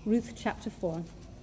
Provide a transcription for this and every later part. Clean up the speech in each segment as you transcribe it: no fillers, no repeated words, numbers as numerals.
Ruth chapter 4.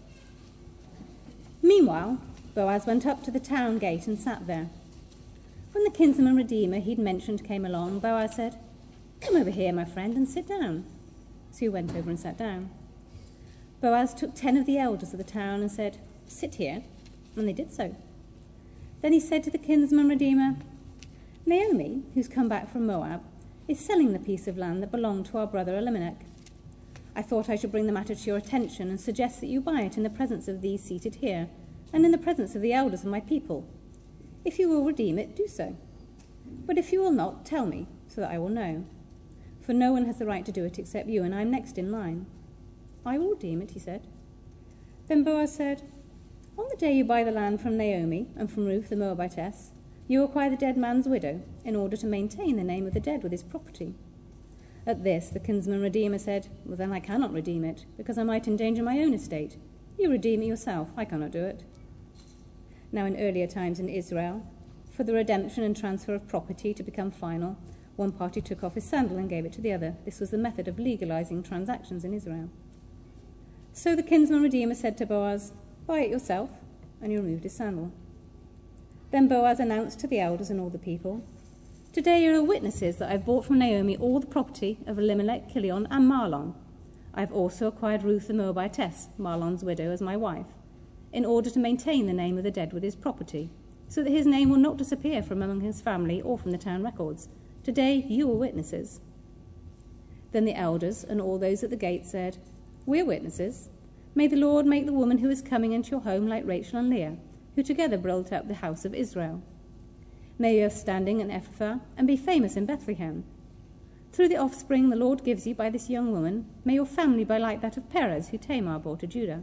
Meanwhile, Boaz went up to the town gate and sat there. When the kinsman redeemer he'd mentioned came along, Boaz said, "Come over here, my friend, and sit down." So he went over and sat down. Boaz took 10 of the elders of the town and said, "Sit here," and they did so. Then he said to the kinsman redeemer, "Naomi, who's come back from Moab, is selling the piece of land that belonged to our brother Elimelech. I thought I should bring the matter to your attention and suggest that you buy it in the presence of these seated here, and in the presence of the elders of my people. If you will redeem it, do so. But if you will not, tell me, so that I will know. For no one has the right to do it except you, and I am next in line." "I will redeem it," he said. Then Boaz said, "On the day you buy the land from Naomi and from Ruth the Moabitess, you acquire the dead man's widow in order to maintain the name of the dead with his property." At this, the kinsman redeemer said, "Well, then I cannot redeem it, because I might endanger my own estate. You redeem it yourself. I cannot do it." Now, in earlier times in Israel, for the redemption and transfer of property to become final, one party took off his sandal and gave it to the other. This was the method of legalizing transactions in Israel. So the kinsman redeemer said to Boaz, "Buy it yourself," and he removed his sandal. Then Boaz announced to the elders and all the people, "Today you are witnesses that I have bought from Naomi all the property of Elimelech, Kilion, and Mahlon. I have also acquired Ruth the Moabitess, Mahlon's widow, as my wife, in order to maintain the name of the dead with his property, so that his name will not disappear from among his family or from the town records. Today you are witnesses." Then the elders and all those at the gate said, "We are witnesses. May the Lord make the woman who is coming into your home like Rachel and Leah, who together built up the house of Israel. May you have standing in Ephrathah and be famous in Bethlehem. Through the offspring the Lord gives you by this young woman, may your family be like that of Perez, who Tamar bore to Judah."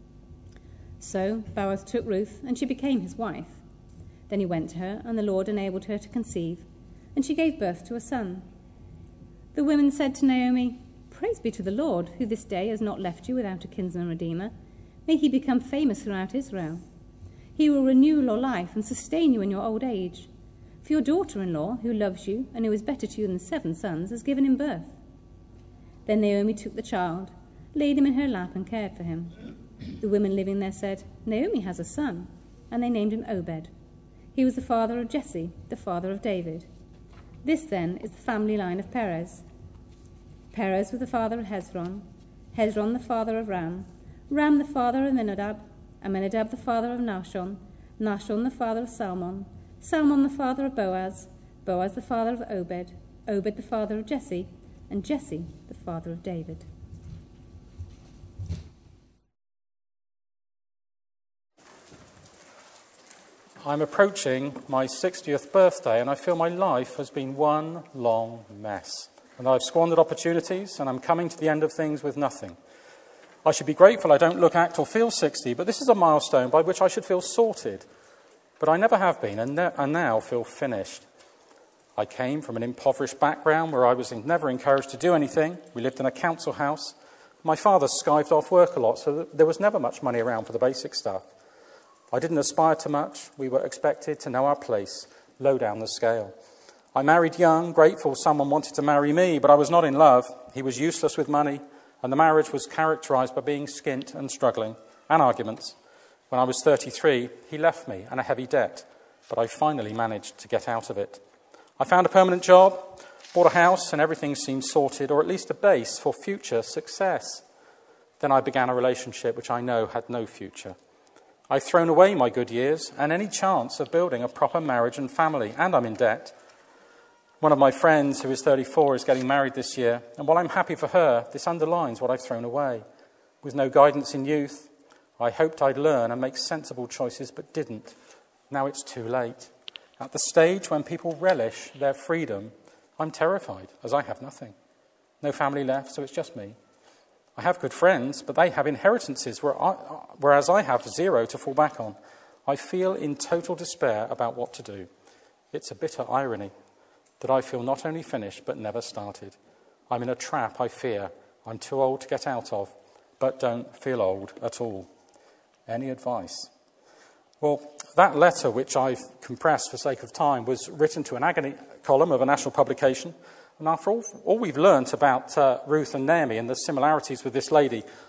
So Boaz took Ruth, and she became his wife. Then he went to her, and the Lord enabled her to conceive, and she gave birth to a son. The women said to Naomi, "Praise be to the Lord, who this day has not left you without a kinsman redeemer. May he become famous throughout Israel. He will renew your life and sustain you in your old age. For your daughter-in-law, who loves you and who is better to you than 7 sons, has given him birth." Then Naomi took the child, laid him in her lap, and cared for him. The women living there said, "Naomi has a son," and they named him Obed. He was the father of Jesse, the father of David. This, then, is the family line of Perez. Perez was the father of Hezron, Hezron the father of Ram, Ram the father of Amminadab, Amminadab the father of Nahshon, Nahshon the father of Salmon, Salmon the father of Boaz, Boaz the father of Obed, Obed the father of Jesse, and Jesse the father of David. I'm approaching my 60th birthday, and I feel my life has been one long mess. And I've squandered opportunities, and I'm coming to the end of things with nothing. I should be grateful I don't look, act, or feel 60, but this is a milestone by which I should feel sorted. But I never have been, and now feel finished. I came from an impoverished background where I was never encouraged to do anything. We lived in a council house. My father skived off work a lot, so there was never much money around for the basic stuff. I didn't aspire to much. We were expected to know our place, low down the scale. I married young, grateful someone wanted to marry me, but I was not in love. He was useless with money, and the marriage was characterised by being skint and struggling, and arguments. When I was 33, he left me and a heavy debt, but I finally managed to get out of it. I found a permanent job, bought a house, and everything seemed sorted, or at least a base for future success. Then I began a relationship which I know had no future. I've thrown away my good years and any chance of building a proper marriage and family, and I'm in debt. One of my friends, who is 34, is getting married this year, and while I'm happy for her, this underlines what I've thrown away. With no guidance in youth, I hoped I'd learn and make sensible choices, but didn't. Now it's too late. At the stage when people relish their freedom, I'm terrified, as I have nothing. No family left, so it's just me. I have good friends, but they have inheritances, whereas I have 0 to fall back on. I feel in total despair about what to do. It's a bitter irony that I feel not only finished, but never started. I'm in a trap I fear I'm too old to get out of, but don't feel old at all. Any advice? Well, that letter, which I've compressed for sake of time, was written to an agony column of a national publication. And after all we've learnt about Ruth and Naomi and the similarities with this lady,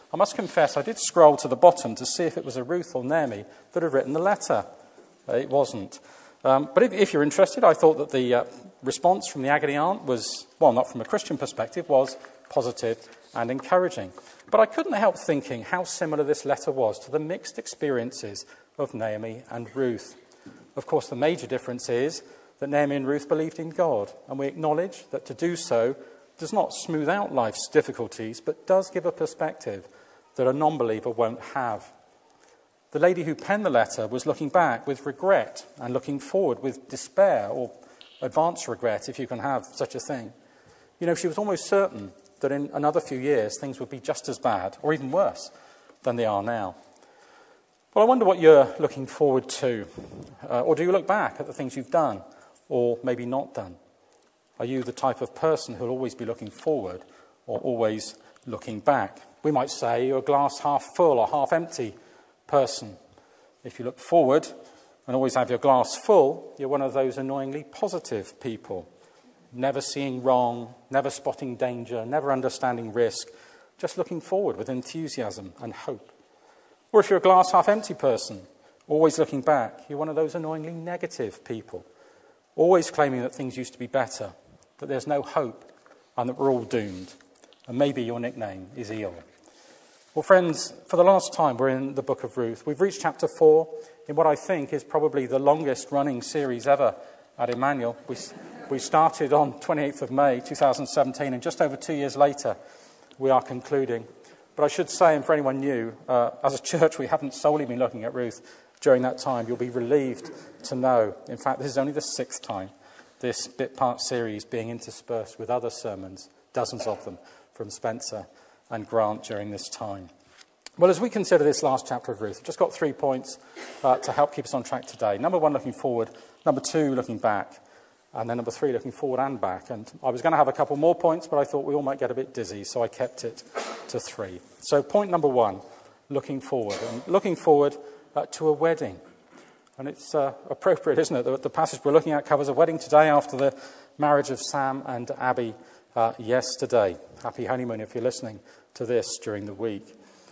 I must confess I did scroll to the bottom to see if it was a Ruth or Naomi that had written the letter. It wasn't. But if you're interested, I thought that the response from the agony aunt was, well, not from a Christian perspective, was positive and encouraging. But I couldn't help thinking how similar this letter was to the mixed experiences of Naomi and Ruth. Of course, the major difference is that Naomi and Ruth believed in God, and we acknowledge that to do so does not smooth out life's difficulties, but does give a perspective that a non-believer won't have. The lady who penned the letter was looking back with regret and looking forward with despair, or advanced regret, if you can have such a thing. You know, she was almost certain that in another few years things would be just as bad, or even worse, than they are now. Well, I wonder what you're looking forward to. Or do you look back at the things you've done, or maybe not done? Are you the type of person who'll always be looking forward, or always looking back? We might say you're a glass half full or half empty person. If you look forward and always have your glass full, you're one of those annoyingly positive people, never seeing wrong, never spotting danger, never understanding risk, just looking forward with enthusiasm and hope. Or if you're a glass half empty person, always looking back, you're one of those annoyingly negative people, always claiming that things used to be better, that there's no hope, and that we're all doomed. And maybe your nickname is Eel. Well, friends, for the last time, we're in the book of Ruth. We've reached chapter 4 in what I think is probably the longest running series ever at Emmanuel. We started on 28th of May 2017, and just over 2 years later, we are concluding. But I should say, and for anyone new, as a church, we haven't solely been looking at Ruth during that time. You'll be relieved to know. In fact, this is only the 6th time this bit-part series being interspersed with other sermons, dozens of them, from Spencer and Grant during this time. Well, as we consider this last chapter of Ruth, I've just got 3 points to help keep us on track today. Number 1, looking forward. Number 2, looking back. And then number 3, looking forward and back. And I was going to have a couple more points, but I thought we all might get a bit dizzy, so I kept it to 3. So point number 1, looking forward. And looking forward to a wedding. And it's appropriate, isn't it? The passage we're looking at covers a wedding today after the marriage of Sam and Abby yesterday. Happy honeymoon if you're listening to this during the week.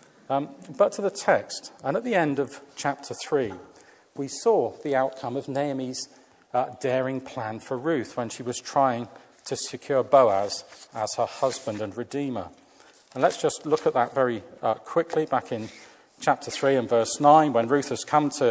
But to the text, and at the end of chapter 3, we saw the outcome of Naomi's daring plan for Ruth when she was trying to secure Boaz as her husband and redeemer. And let's just look at that very quickly back in chapter 3 and verse 9, when Ruth has come to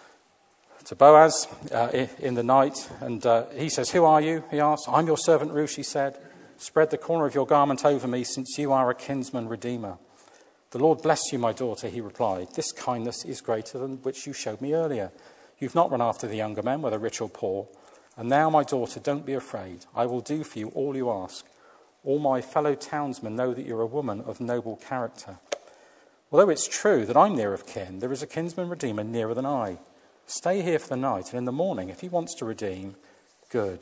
Boaz in the night, and he says, "Who are you?" he asks. "I'm your servant Ruth," she said. "Spread the corner of your garment over me, since you are a kinsman redeemer." "The Lord bless you, my daughter," he replied. "This kindness is greater than which you showed me earlier. You've not run after the younger men, whether rich or poor. And now, my daughter, don't be afraid. I will do for you all you ask. All my fellow townsmen know that you're a woman of noble character. Although it's true that I'm near of kin, there is a kinsman redeemer nearer than I. Stay here for the night, and in the morning, if he wants to redeem, good.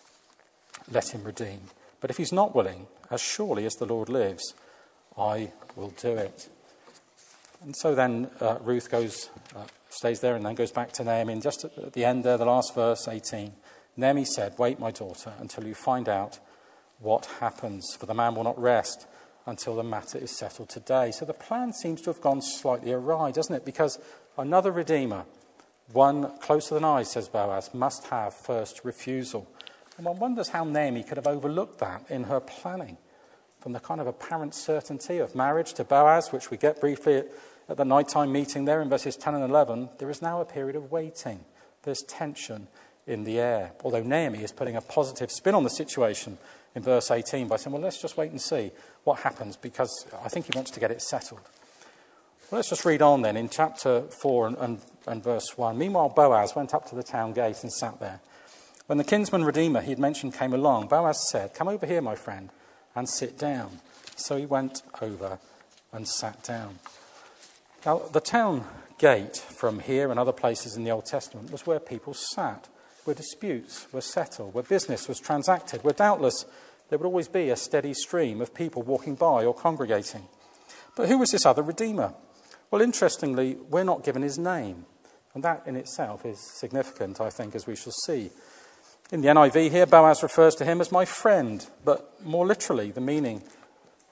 Let him redeem. But if he's not willing, as surely as the Lord lives, I will do it." And so then Ruth stays there and then goes back to Naomi. And just at the end there, the last verse, 18, Naomi said, "Wait, my daughter, until you find out what happens, for the man will not rest until the matter is settled today." So the plan seems to have gone slightly awry, doesn't it? Because another redeemer, one closer than I, says Boaz, must have first refusal. And one wonders how Naomi could have overlooked that in her planning. From the kind of apparent certainty of marriage to Boaz, which we get briefly at the nighttime meeting there in verses 10 and 11, there is now a period of waiting. There's tension in the air. Although Naomi is putting a positive spin on the situation in verse 18 by saying, well, let's just wait and see what happens, because I think he wants to get it settled. Well, let's just read on then in chapter 4 and verse 1. "Meanwhile, Boaz went up to the town gate and sat there. When the kinsman redeemer he had mentioned came along, Boaz said, 'Come over here, my friend, and sit down.' So he went over and sat down." Now, the town gate from here and other places in the Old Testament was where people sat, where disputes were settled, where business was transacted, where doubtless there would always be a steady stream of people walking by or congregating. But who was this other redeemer? Well, interestingly, we're not given his name. And that in itself is significant, I think, as we shall see. In the NIV here, Boaz refers to him as my friend, but more literally, the meaning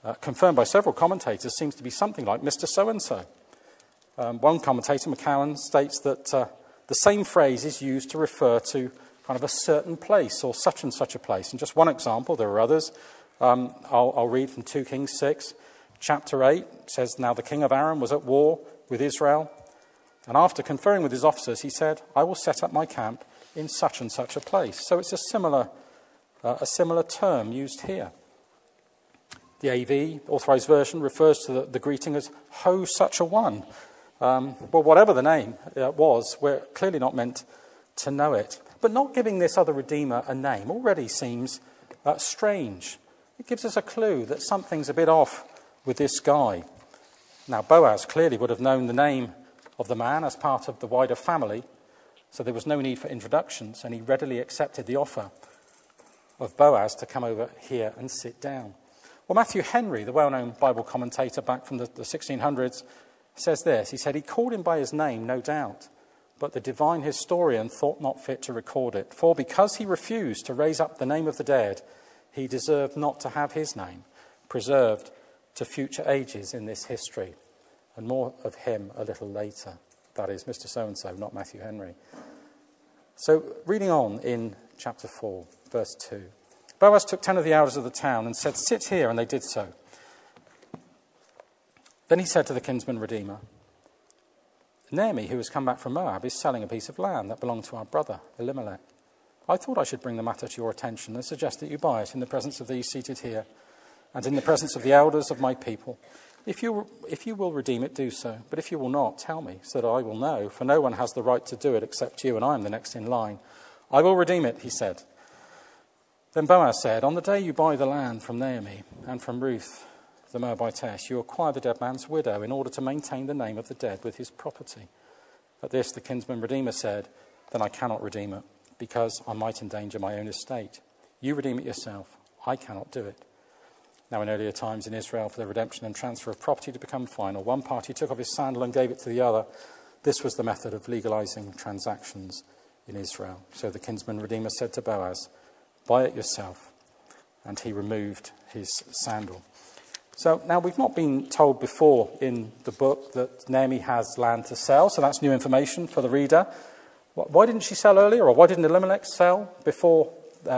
confirmed by several commentators, seems to be something like Mr. So-and-so. One commentator, McCowan, states that the same phrase is used to refer to kind of a certain place or such and such a place. And just one example, there are others. I'll read from 2 Kings 6. Chapter 8 says, "Now the king of Aram was at war with Israel, and after conferring with his officers, he said, 'I will set up my camp in such and such a place.'" So it's a similar term used here. The AV, Authorized Version, refers to the greeting as "ho such a one." Well, whatever the name was, we're clearly not meant to know it. But not giving this other Redeemer a name already seems strange. It gives us a clue that something's a bit off with this guy. Now, Boaz clearly would have known the name of the man as part of the wider family, so there was no need for introductions, and he readily accepted the offer of Boaz to come over here and sit down. Well, Matthew Henry, the well-known Bible commentator back from the 1600s, says this. He said, "He called him by his name, no doubt, but the divine historian thought not fit to record it. For because he refused to raise up the name of the dead, he deserved not to have his name preserved to future ages in this history." And more of him a little later. That is, Mr. So-and-so, not Matthew Henry. So, reading on in chapter 4, verse 2. Boaz took 10 of the elders of the town and said, "Sit here," and they did so. Then he said to the kinsman redeemer, "Naomi, who has come back from Moab, is selling a piece of land that belonged to our brother, Elimelech. I thought I should bring the matter to your attention and suggest that you buy it in the presence of these seated here and in the presence of the elders of my people. If you will redeem it, do so. But if you will not, tell me, so that I will know, for no one has the right to do it except you, and I am the next in line." "I will redeem it," he said. Then Boaz said, "On the day you buy the land from Naomi and from Ruth the Moabitess, you acquire the dead man's widow in order to maintain the name of the dead with his property." At this the kinsman redeemer said, "Then I cannot redeem it, because I might endanger my own estate. You redeem it yourself. I cannot do it." Now in earlier times in Israel, for the redemption and transfer of property to become final, one party took off his sandal and gave it to the other. This was the method of legalizing transactions in Israel. So the kinsman redeemer said to Boaz, "Buy it yourself." And he removed his sandal. So now we've not been told before in the book that Naomi has land to sell, so that's new information for the reader. Why didn't she sell earlier, or why didn't Elimelech sell before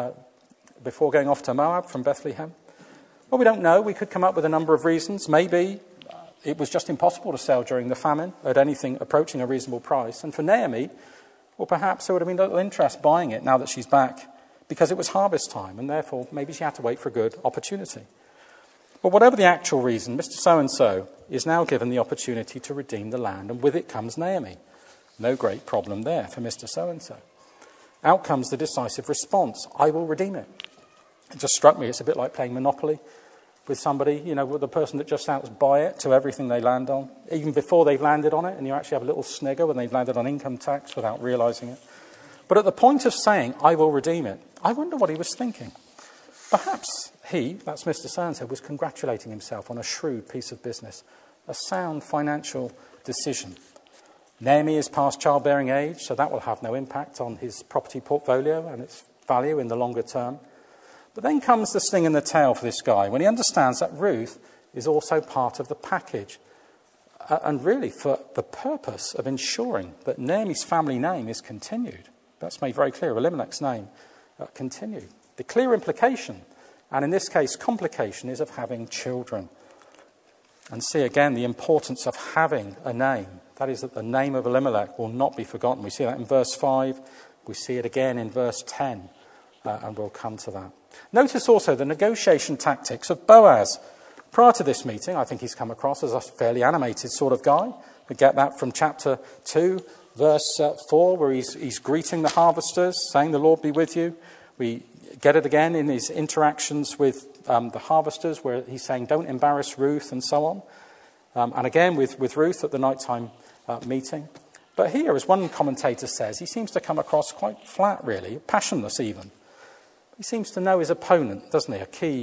going off to Moab from Bethlehem? Well, we don't know. We could come up with a number of reasons. Maybe it was just impossible to sell during the famine at anything approaching a reasonable price. And for Naomi, well, perhaps there would have been little interest buying it now that she's back because it was harvest time, and therefore maybe she had to wait for a good opportunity. But whatever the actual reason, Mr. So-and-so is now given the opportunity to redeem the land, and with it comes Naomi. No great problem there for Mr. So-and-so. Out comes the decisive response, "I will redeem it." It just struck me, it's a bit like playing Monopoly with somebody, with the person that just shouts "buy it" to everything they land on, even before they've landed on it, and you actually have a little snigger when they've landed on income tax without realising it. But at the point of saying, "I will redeem it," I wonder what he was thinking. Perhaps he, that's Mr. So-and-so, was congratulating himself on a shrewd piece of business, a sound financial decision. Naomi is past childbearing age, so that will have no impact on his property portfolio and its value in the longer term. But then comes the sting in the tail for this guy when he understands that Ruth is also part of the package, and really for the purpose of ensuring that Naomi's family name is continued. That's made very clear, Elimelech's name continued. The clear implication, and in this case complication, is of having children. And see again the importance of having a name. That is, that the name of Elimelech will not be forgotten. We see that in verse 5. We see it again in verse 10. And we'll come to that. Notice also the negotiation tactics of Boaz. Prior to this meeting, I think he's come across as a fairly animated sort of guy. We get that from chapter 2, verse 4, where he's greeting the harvesters, saying, "The Lord be with you." We get it again in his interactions with the harvesters, where he's saying, "Don't embarrass Ruth," and so on. And again with Ruth at the nighttime meeting. But here, as one commentator says, he seems to come across quite flat, really, passionless even. He seems to know his opponent, doesn't he?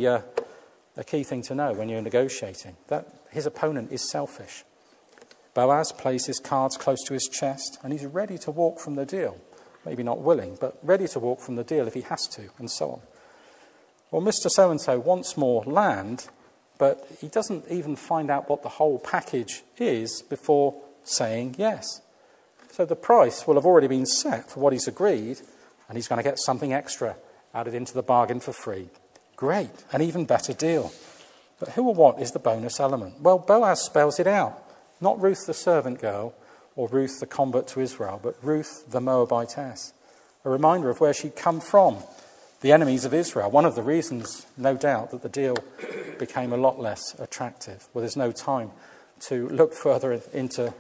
A key thing to know when you're negotiating, that his opponent is selfish. Boaz plays his cards close to his chest, and he's ready to walk from the deal. Maybe not willing, but ready to walk from the deal if he has to, and so on. Well, Mr. So-and-so wants more land, but he doesn't even find out what the whole package is before saying yes. So the price will have already been set for what he's agreed, and he's going to get something extra added into the bargain for free. Great, an even better deal. But who or what is the bonus element? Well, Boaz spells it out. Not Ruth the servant girl or Ruth the convert to Israel, but Ruth the Moabitess. A reminder of where she'd come from, the enemies of Israel. One of the reasons, no doubt, that the deal became a lot less attractive. Well, there's no time to look further into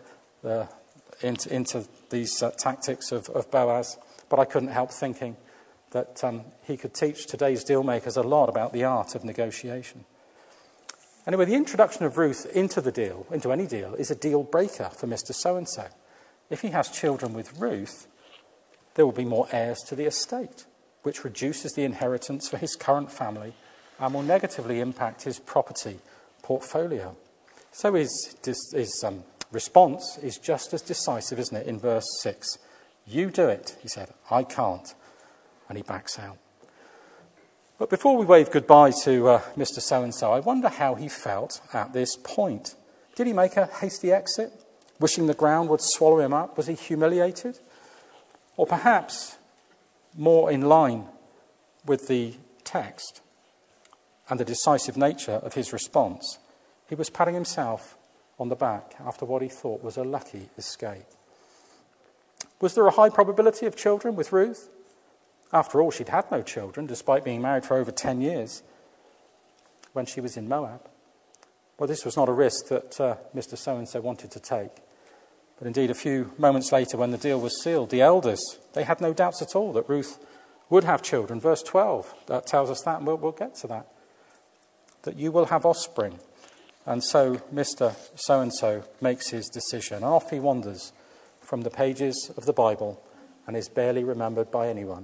these tactics of Boaz, but I couldn't help thinking that he could teach today's deal makers a lot about the art of negotiation. Anyway, the introduction of Ruth into the deal, into any deal, is a deal breaker for Mr. So-and-so. If he has children with Ruth, there will be more heirs to the estate, which reduces the inheritance for his current family and will negatively impact his property portfolio. So his response is just as decisive, isn't it, in verse 6. You do it, he said. I can't. And he backs out. But before we wave goodbye to Mr. So-and-so, I wonder how he felt at this point. Did he make a hasty exit, wishing the ground would swallow him up? Was he humiliated? Or perhaps, more in line with the text and the decisive nature of his response, he was patting himself on the back after what he thought was a lucky escape. Was there a high probability of children with Ruth? After all, she'd had no children, despite being married for over 10 years when she was in Moab. Well, this was not a risk that Mr. So-and-so wanted to take. But indeed, a few moments later, when the deal was sealed, the elders, they had no doubts at all that Ruth would have children. Verse 12 that tells us that, and we'll get to that. That you will have offspring. And so Mr. So-and-so makes his decision. And off he wanders from the pages of the Bible and is barely remembered by anyone.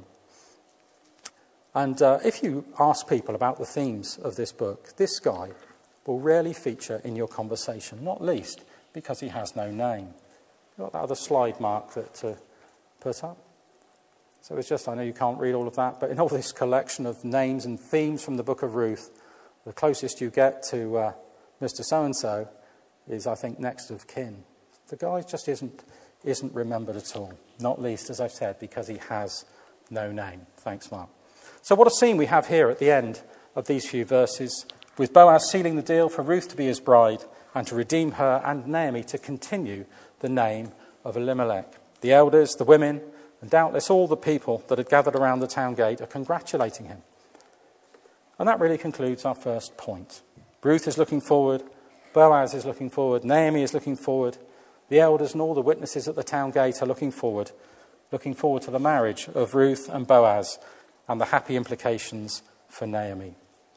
And if you ask people about the themes of this book, this guy will rarely feature in your conversation, not least because he has no name. You've got that other slide, Mark, that put up. So it's just, I know you can't read all of that, but in all this collection of names and themes from the book of Ruth, the closest you get to Mr. So-and-so is, I think, next of kin. The guy just isn't remembered at all, not least, as I've said, because he has no name. Thanks, Mark. So what a scene we have here at the end of these few verses, with Boaz sealing the deal for Ruth to be his bride and to redeem her, and Naomi to continue the name of Elimelech. The elders, the women, and doubtless all the people that had gathered around the town gate are congratulating him. And that really concludes our first point. Ruth is looking forward, Boaz is looking forward, Naomi is looking forward, the elders and all the witnesses at the town gate are looking forward to the marriage of Ruth and Boaz and the happy implications for Naomi.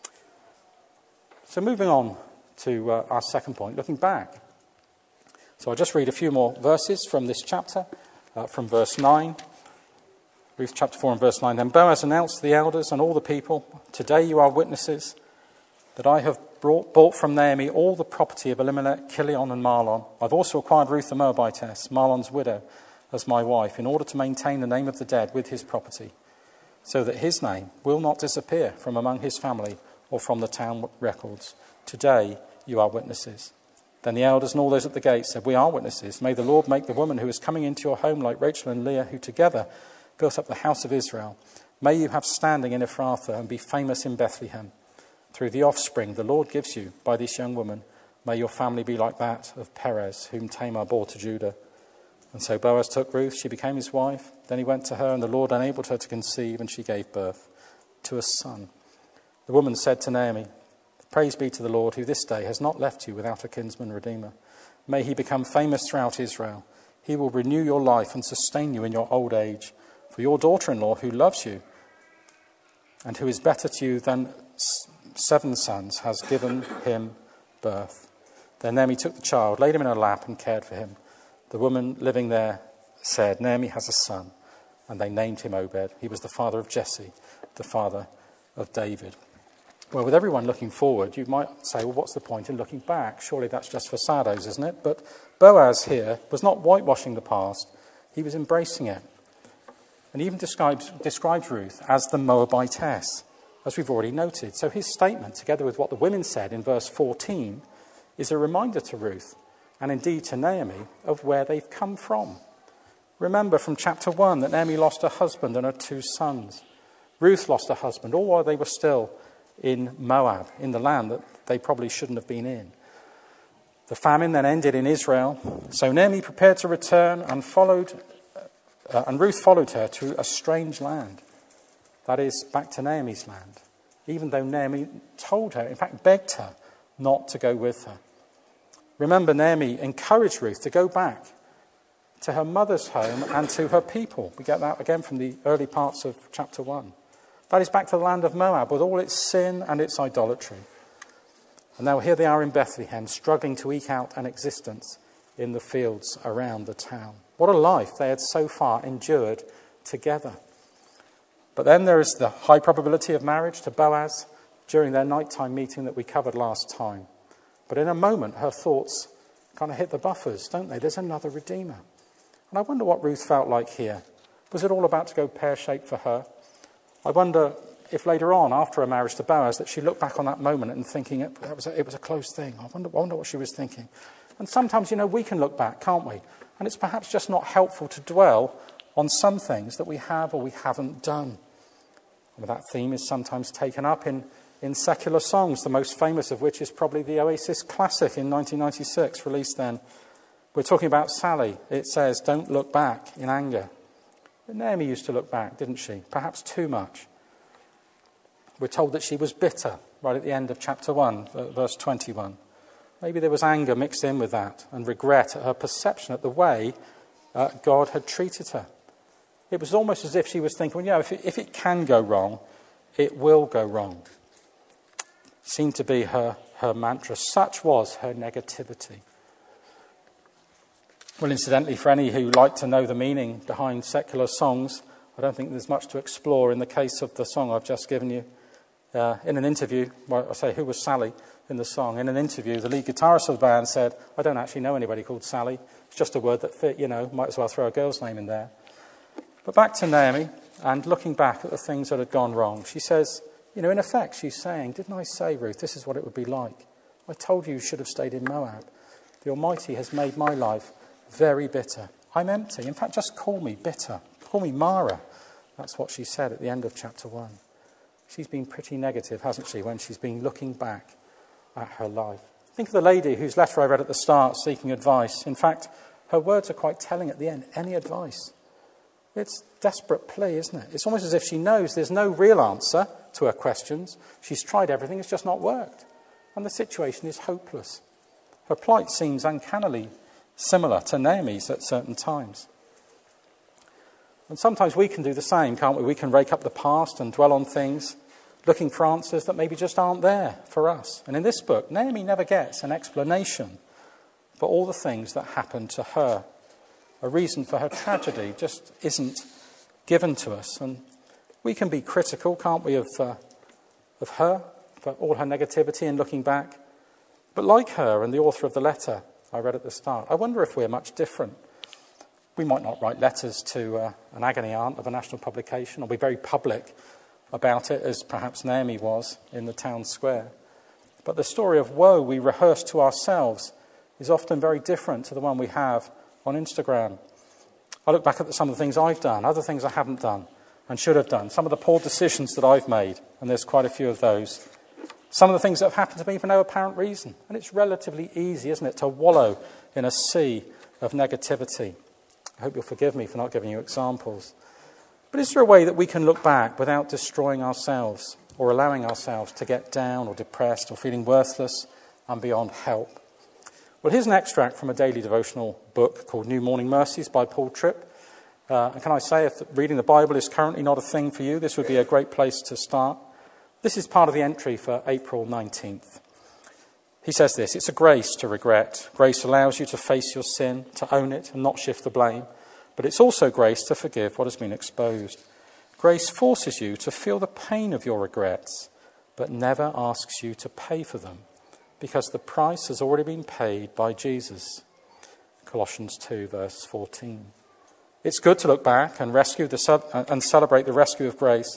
So moving on to our second point, looking back. So I'll just read a few more verses from this chapter, from verse 9. Ruth chapter 4 and verse 9. Then Boaz announced to the elders and all the people, today you are witnesses that I have bought from Naomi all the property of Elimelech, Chilion and Mahlon. I've also acquired Ruth the Moabitess, Mahlon's widow, as my wife, in order to maintain the name of the dead with his property, so that his name will not disappear from among his family or from the town records. Today you are witnesses. Then the elders and all those at the gate said, we are witnesses. May the Lord make the woman who is coming into your home like Rachel and Leah, who together built up the house of Israel. May you have standing in Ephrathah and be famous in Bethlehem. Through the offspring the Lord gives you by this young woman, may your family be like that of Perez, whom Tamar bore to Judah. And so Boaz took Ruth, she became his wife. Then he went to her, and the Lord enabled her to conceive, and she gave birth to a son. The woman said to Naomi, praise be to the Lord, who this day has not left you without a kinsman redeemer. May he become famous throughout Israel. He will renew your life and sustain you in your old age. For your daughter-in-law, who loves you, and who is better to you than 7 sons, has given him birth. Then Naomi took the child, laid him in her lap, and cared for him. The woman living there said, Naomi has a son, and they named him Obed. He was the father of Jesse, the father of David. Well, with everyone looking forward, you might say, well, what's the point in looking back? Surely that's just for saddos, isn't it? But Boaz here was not whitewashing the past. He was embracing it. And he even describes Ruth as the Moabitess. as we've already noted. So his statement, together with what the women said in verse 14, is a reminder to Ruth, and indeed to Naomi, of where they've come from. Remember from chapter 1 that Naomi lost her husband and her 2 sons. Ruth lost her husband, all while they were still in Moab, in the land that they probably shouldn't have been in. The famine then ended in Israel, so Naomi prepared to return and Ruth followed her to a strange land. That is, back to Naomi's land, even though Naomi told her, in fact begged her, not to go with her. Remember, Naomi encouraged Ruth to go back to her mother's home and to her people. We get that again from the early parts of chapter 1. That is back to the land of Moab with all its sin and its idolatry. And now here they are in Bethlehem, struggling to eke out an existence in the fields around the town. What a life they had so far endured together. But then there is the high probability of marriage to Boaz during their nighttime meeting that we covered last time. But in a moment, her thoughts kind of hit the buffers, don't they? There's another redeemer. And I wonder what Ruth felt like here. Was it all about to go pear-shaped for her? I wonder if later on, after her marriage to Boaz, that she looked back on that moment and thinking it was a close thing. I wonder what she was thinking. And sometimes, we can look back, can't we? And it's perhaps just not helpful to dwell on some things that we have or we haven't done. And that theme is sometimes taken up in secular songs, the most famous of which is probably the Oasis classic in 1996, released then. We're talking about Sally. It says, "Don't look back in anger." But Naomi used to look back, didn't she? Perhaps too much. We're told that she was bitter right at the end of chapter 1, verse 21. Maybe there was anger mixed in with that and regret at her perception at the way God had treated her. It was almost as if she was thinking, if it can go wrong, it will go wrong. Seemed to be her mantra. Such was her negativity. Well, incidentally, for any who like to know the meaning behind secular songs, I don't think there's much to explore in the case of the song I've just given you. In an interview, I say, who was Sally in the song? In an interview, the lead guitarist of the band said, "I don't actually know anybody called Sally. It's just a word that fit, might as well throw a girl's name in there." But back to Naomi, and looking back at the things that had gone wrong, she says, in effect, she's saying, "Didn't I say, Ruth, this is what it would be like? I told you should have stayed in Moab. The Almighty has made my life very bitter. I'm empty. In fact, just call me bitter. Call me Mara." That's what she said at the end of chapter 1. She's been pretty negative, hasn't she, when she's been looking back at her life. Think of the lady whose letter I read at the start, seeking advice. In fact, her words are quite telling at the end. Any advice? It's desperate plea, isn't it? It's almost as if she knows there's no real answer to her questions. She's tried everything, it's just not worked. And the situation is hopeless. Her plight seems uncannily similar to Naomi's at certain times. And sometimes we can do the same, can't we? We can rake up the past and dwell on things, looking for answers that maybe just aren't there for us. And in this book, Naomi never gets an explanation for all the things that happened to her. A reason for her tragedy just isn't given to us. And we can be critical, can't we, of her, for all her negativity and looking back. But like her and the author of the letter I read at the start, I wonder if we're much different. We might not write letters to an agony aunt of a national publication or be very public about it, as perhaps Naomi was in the town square. But the story of woe we rehearse to ourselves is often very different to the one we have on Instagram. I look back at some of the things I've done, other things I haven't done and should have done, some of the poor decisions that I've made, and there's quite a few of those. Some of the things that have happened to me for no apparent reason. And it's relatively easy, isn't it, to wallow in a sea of negativity. I hope you'll forgive me for not giving you examples. But is there a way that we can look back without destroying ourselves or allowing ourselves to get down or depressed or feeling worthless and beyond help? Well, here's an extract from a daily devotional book called New Morning Mercies by Paul Tripp. And can I say, if reading the Bible is currently not a thing for you, this would be a great place to start. This is part of the entry for April 19th. He says this: "It's a grace to regret. Grace allows you to face your sin, to own it and not shift the blame. But it's also grace to forgive what has been exposed. Grace forces you to feel the pain of your regrets, but never asks you to pay for them, because the price has already been paid by Jesus." Colossians 2, verse 14. It's good to look back and and celebrate the rescue of grace,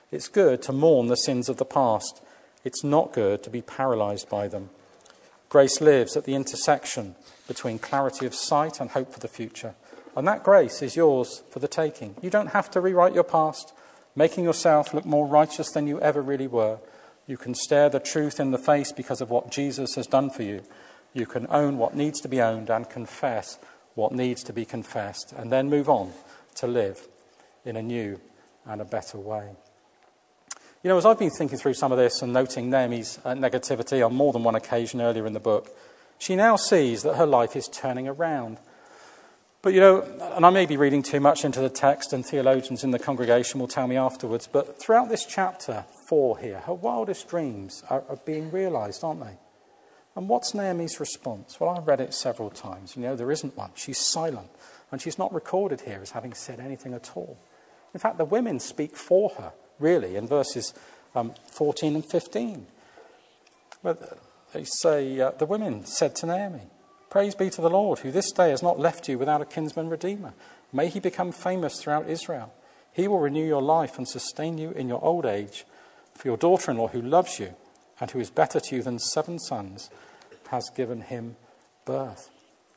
It's good to mourn the sins of the past. It's not good to be paralysed by them. Grace lives at the intersection between clarity of sight and hope for the future. And that grace is yours for the taking. You don't have to rewrite your past, making yourself look more righteous than you ever really were. You can stare the truth in the face because of what Jesus has done for you. You can own what needs to be owned and confess what needs to be confessed, and then move on to live in a new and a better way. You know, as I've been thinking through some of this and noting Naomi's negativity on more than one occasion earlier in the book, she now sees that her life is turning around. But, you know, and I may be reading too much into the text, and theologians in the congregation will tell me afterwards, but throughout this chapter 4 here, her wildest dreams are being realised, aren't they? And what's Naomi's response? Well, I've read it several times. You know, there isn't one. She's silent. And she's not recorded here as having said anything at all. In fact, the women speak for her, really, in verses 14 and 15. But they say, the women said to Naomi, "Praise be to the Lord, who this day has not left you without a kinsman redeemer. May he become famous throughout Israel. He will renew your life and sustain you in your old age. For your daughter-in-law, who loves you and who is better to you than 7 sons, has given him birth."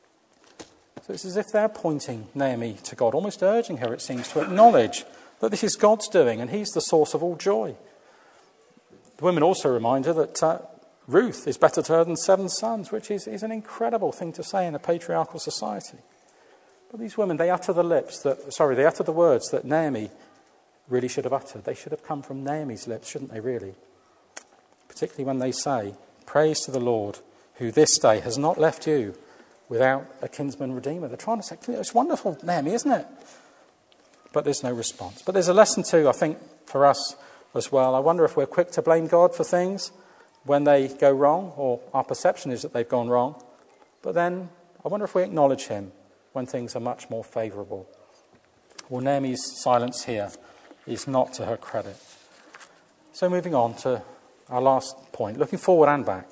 So it's as if they're pointing Naomi to God, almost urging her, it seems, to acknowledge that this is God's doing and he's the source of all joy. The women also remind her that Ruth is better to her than 7 sons, which is an incredible thing to say in a patriarchal society. But these women, they utter the words that Naomi really should have uttered. They should have come from Naomi's lips, shouldn't they, really? Particularly when they say, "Praise to the Lord, who this day has not left you without a kinsman redeemer." They're trying to say, it's wonderful, Naomi, isn't it? But there's no response. But there's a lesson too, I think, for us as well. I wonder if we're quick to blame God for things when they go wrong, or our perception is that they've gone wrong. But then I wonder if we acknowledge him when things are much more favourable. Well, Naomi's silence here is not to her credit. So moving on to our last point, looking forward and back.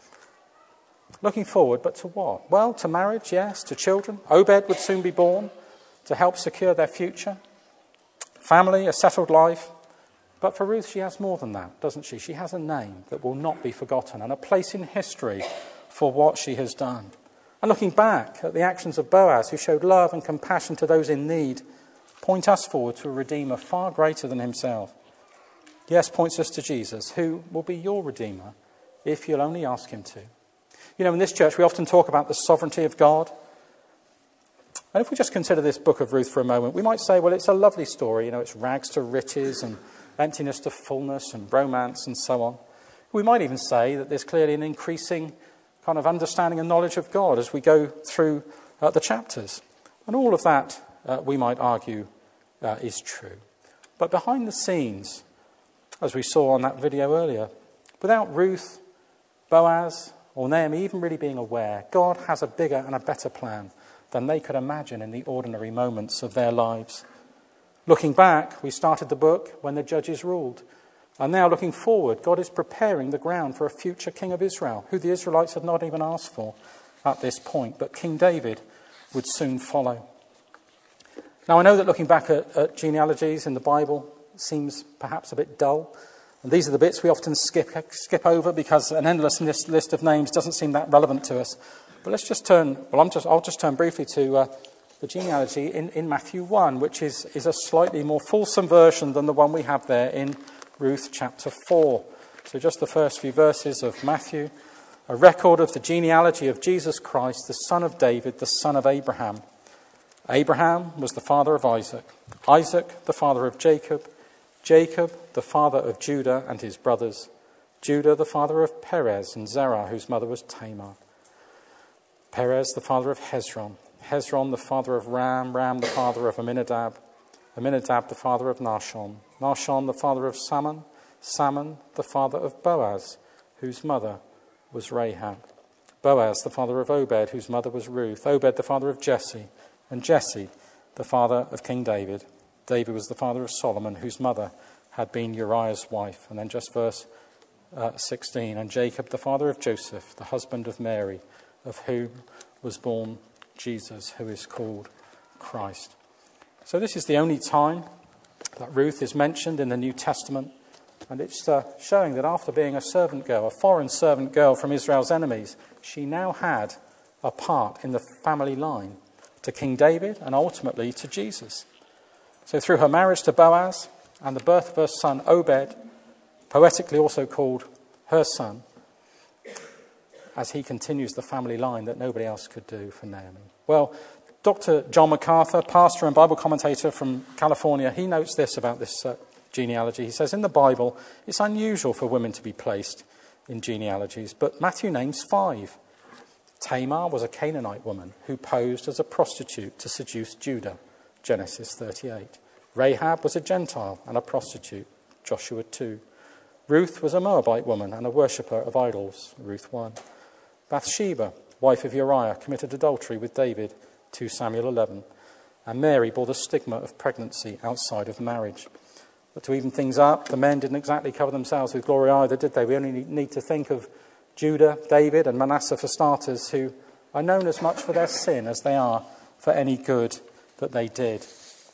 Looking forward, but to what? Well, to marriage, yes, to children. Obed would soon be born to help secure their future. Family, a settled life. But for Ruth, she has more than that, doesn't she? She has a name that will not be forgotten and a place in history for what she has done. And looking back at the actions of Boaz, who showed love and compassion to those in need, point us forward to a Redeemer far greater than himself. Yes, points us to Jesus, who will be your Redeemer if you'll only ask him to. You know, in this church, we often talk about the sovereignty of God. And if we just consider this book of Ruth for a moment, we might say, well, it's a lovely story. You know, it's rags to riches and emptiness to fullness and romance and so on. We might even say that there's clearly an increasing kind of understanding and knowledge of God as we go through the chapters. And all of that, we might argue, is true. But behind the scenes, as we saw on that video earlier, without Ruth, Boaz, or Naomi even really being aware, God has a bigger and a better plan than they could imagine in the ordinary moments of their lives. Looking back, we started the book when the judges ruled. And now looking forward, God is preparing the ground for a future king of Israel, who the Israelites had not even asked for at this point. But King David would soon follow. Now, I know that looking back at genealogies in the Bible seems perhaps a bit dull. And these are the bits we often skip over because an endless list of names doesn't seem that relevant to us. But let's just I'll just turn briefly to the genealogy in Matthew 1, which is a slightly more fulsome version than the one we have there in Ruth chapter 4. So just the first few verses of Matthew, a record of the genealogy of Jesus Christ, the son of David, the son of Abraham. Abraham was the father of Isaac, Isaac the father of Jacob, Jacob the father of Judah and his brothers, Judah the father of Perez and Zerah, whose mother was Tamar, Perez the father of Hezron, Hezron the father of Ram, Ram the father of Amminadab, Amminadab the father of Nahshon, Nahshon the father of Salmon, Salmon the father of Boaz, whose mother was Rahab, Boaz the father of Obed, whose mother was Ruth, Obed the father of Jesse, and Jesse the father of King David. David was the father of Solomon, whose mother had been Uriah's wife. And then just verse 16, and Jacob the father of Joseph, the husband of Mary, of whom was born Jesus, who is called Christ. So this is the only time that Ruth is mentioned in the New Testament, and it's showing that after being a servant girl, a foreign servant girl from Israel's enemies, she now had a part in the family line to King David and ultimately to Jesus. So through her marriage to Boaz and the birth of her son Obed, poetically also called her son, as he continues the family line that nobody else could do for Naomi. Well, Dr. John MacArthur, pastor and Bible commentator from California, he notes this about this genealogy. He says, in the Bible, it's unusual for women to be placed in genealogies, but Matthew names 5. Tamar was a Canaanite woman who posed as a prostitute to seduce Judah, Genesis 38. Rahab was a Gentile and a prostitute, Joshua 2. Ruth was a Moabite woman and a worshipper of idols, Ruth 1. Bathsheba, wife of Uriah, committed adultery with David, 2 Samuel 11. And Mary bore the stigma of pregnancy outside of marriage. But to even things up, the men didn't exactly cover themselves with glory either, did they? We only need to think of Judah, David, and Manasseh for starters, who are known as much for their sin as they are for any good that they did.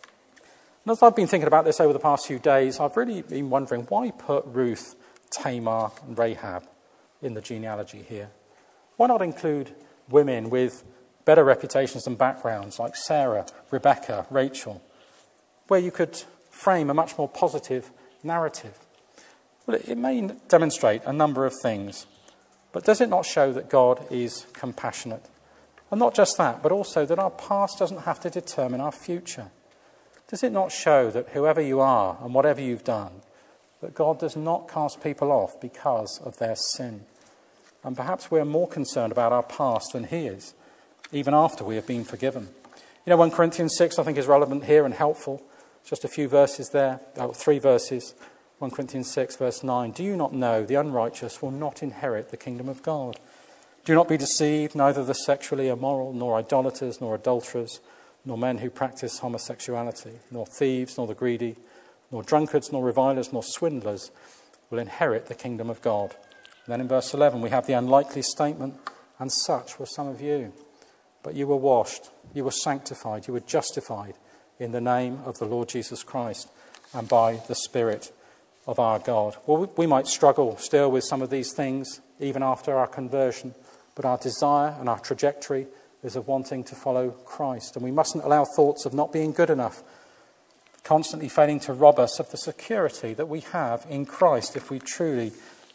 And as I've been thinking about this over the past few days, I've really been wondering, why put Ruth, Tamar, and Rahab in the genealogy here? Why not include women with better reputations and backgrounds like Sarah, Rebecca, Rachel, where you could frame a much more positive narrative? Well, it may demonstrate a number of things, but does it not show that God is compassionate? And not just that, but also that our past doesn't have to determine our future. Does it not show that whoever you are and whatever you've done, that God does not cast people off because of their sin? And perhaps we're more concerned about our past than he is, even after we have been forgiven. 1 Corinthians 6 I think is relevant here and helpful. Just a few verses there, 3 verses. 1 Corinthians 6 verse 9. Do you not know the unrighteous will not inherit the kingdom of God? Do not be deceived, neither the sexually immoral, nor idolaters, nor adulterers, nor men who practice homosexuality, nor thieves, nor the greedy, nor drunkards, nor revilers, nor swindlers will inherit the kingdom of God. And then in verse 11 we have the unlikely statement, and such were some of you. But you were washed, you were sanctified, you were justified in the name of the Lord Jesus Christ and by the Spirit of our God. Well, we might struggle still with some of these things even after our conversion, but our desire and our trajectory is of wanting to follow Christ. And we mustn't allow thoughts of not being good enough constantly failing to rob us of the security that we have in Christ if we truly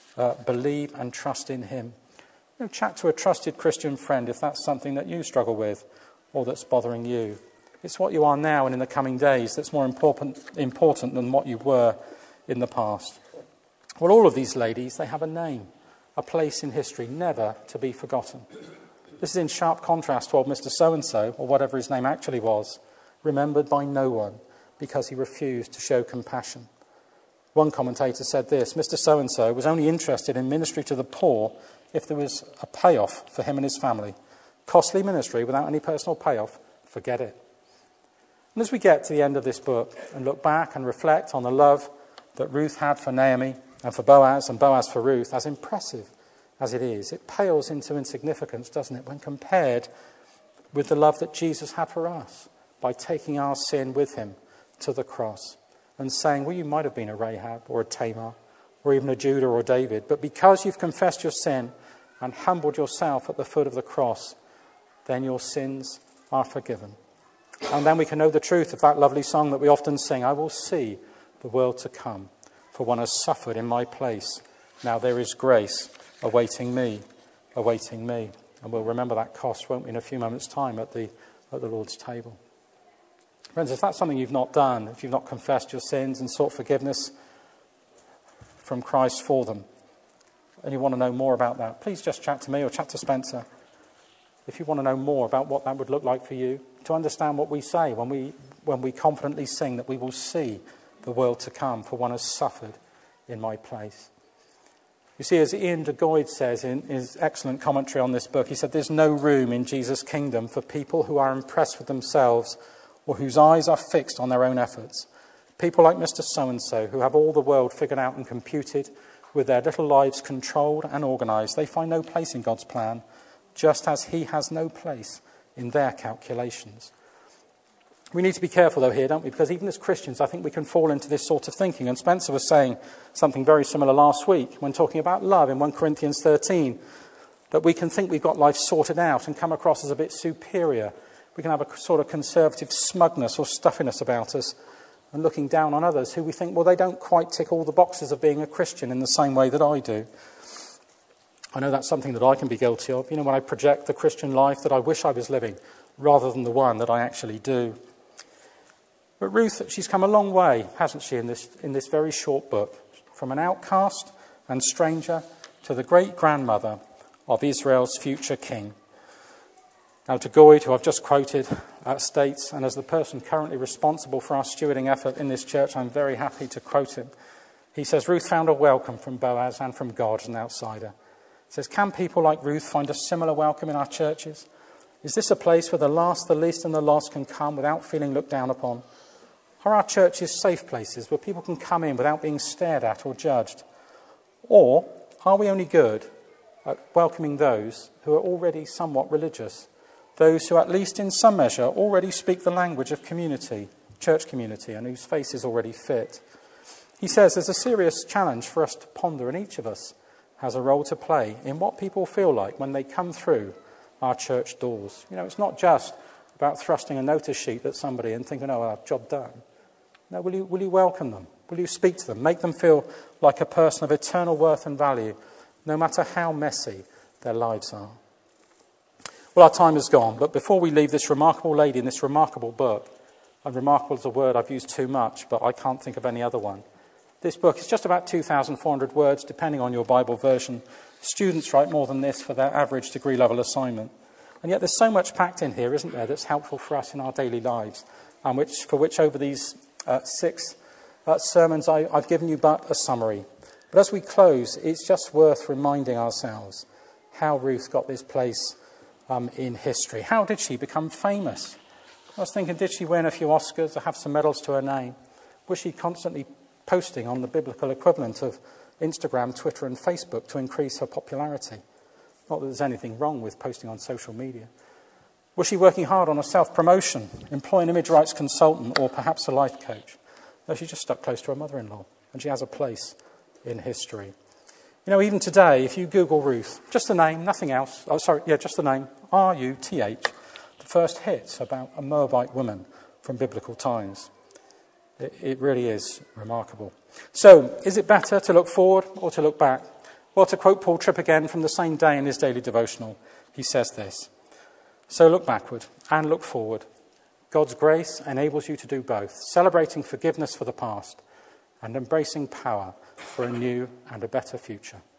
believe and trust in him. Chat to a trusted Christian friend if that's something that you struggle with or that's bothering you. It's what you are now and in the coming days that's more important than what you were in the past. Well, all of these ladies, they have a name, a place in history never to be forgotten. This is in sharp contrast to old Mr. So-and-so, or whatever his name actually was, remembered by no one because he refused to show compassion. One commentator said this: Mr. So-and-so was only interested in ministry to the poor if there was a payoff for him and his family. Costly ministry without any personal payoff, forget it. And as we get to the end of this book and look back and reflect on the love that Ruth had for Naomi and for Boaz and Boaz for Ruth, as impressive as it is, it pales into insignificance, doesn't it, when compared with the love that Jesus had for us by taking our sin with him to the cross and saying, well, you might have been a Rahab or a Tamar or even a Judah or David, but because you've confessed your sin and humbled yourself at the foot of the cross, then your sins are forgiven. And then we can know the truth of that lovely song that we often sing, I will see the world to come, for one has suffered in my place. Now there is grace awaiting me. And we'll remember that cost, won't we, in a few moments' time at the Lord's table. Friends, if that's something you've not done, if you've not confessed your sins and sought forgiveness from Christ for them, and you want to know more about that, please just chat to me or chat to Spencer. If you want to know more about what that would look like for you, to understand what we say when we confidently sing that we will see the world to come, for one has suffered in my place. You see, as Ian de Goid says in his excellent commentary on this book, he said there's no room in Jesus' kingdom for people who are impressed with themselves or whose eyes are fixed on their own efforts. People like Mr. So-and-so, who have all the world figured out and computed, with their little lives controlled and organised, they find no place in God's plan, just as he has no place in their calculations. We need to be careful, though, here, don't we? Because even as Christians, I think we can fall into this sort of thinking. And Spencer was saying something very similar last week when talking about love in 1 Corinthians 13, that we can think we've got life sorted out and come across as a bit superior. We can have a sort of conservative smugness or stuffiness about us and looking down on others who we think, well, they don't quite tick all the boxes of being a Christian in the same way that I do. I know that's something that I can be guilty of, when I project the Christian life that I wish I was living rather than the one that I actually do. But Ruth, she's come a long way, hasn't she, in this very short book, from an outcast and stranger to the great-grandmother of Israel's future king. Now, to Goyd, who I've just quoted, states, and as the person currently responsible for our stewarding effort in this church, I'm very happy to quote him. He says, Ruth found a welcome from Boaz and from God as an outsider. He says, can people like Ruth find a similar welcome in our churches? Is this a place where the last, the least, and the lost can come without feeling looked down upon? Are our churches safe places where people can come in without being stared at or judged? Or are we only good at welcoming those who are already somewhat religious, those who at least in some measure already speak the language of community, church community, and whose face is already fit? He says there's a serious challenge for us to ponder, and each of us has a role to play in what people feel like when they come through our church doors. It's not just about thrusting a notice sheet at somebody and thinking, oh, job done. No, will you welcome them? Will you speak to them? Make them feel like a person of eternal worth and value, no matter how messy their lives are. Well, our time is gone, but before we leave this remarkable lady in this remarkable book, and remarkable is a word I've used too much, but I can't think of any other one. This book is just about 2,400 words, depending on your Bible version. Students write more than this for their average degree level assignment. And yet there's so much packed in here, isn't there, that's helpful for us in our daily lives, and for which over these 6 sermons I've given you but a summary. But as we close, it's just worth reminding ourselves how Ruth got this place in history. How did she become famous? I was thinking, did she win a few Oscars or have some medals to her name? Was she constantly posting on the biblical equivalent of Instagram, Twitter and Facebook to increase her popularity? Not that there's anything wrong with posting on social media. Was she working hard on a self-promotion, employ an image rights consultant or perhaps a life coach? No, she just stuck close to her mother-in-law, and she has a place in history. Even today, if you Google Ruth, just the name, nothing else. Just the name, R-U-T-H, the first hits about a Moabite woman from biblical times. It really is remarkable. So, is it better to look forward or to look back? Well, to quote Paul Tripp again from the same day in his daily devotional, he says this: so look backward and look forward. God's grace enables you to do both, celebrating forgiveness for the past and embracing power for a new and a better future.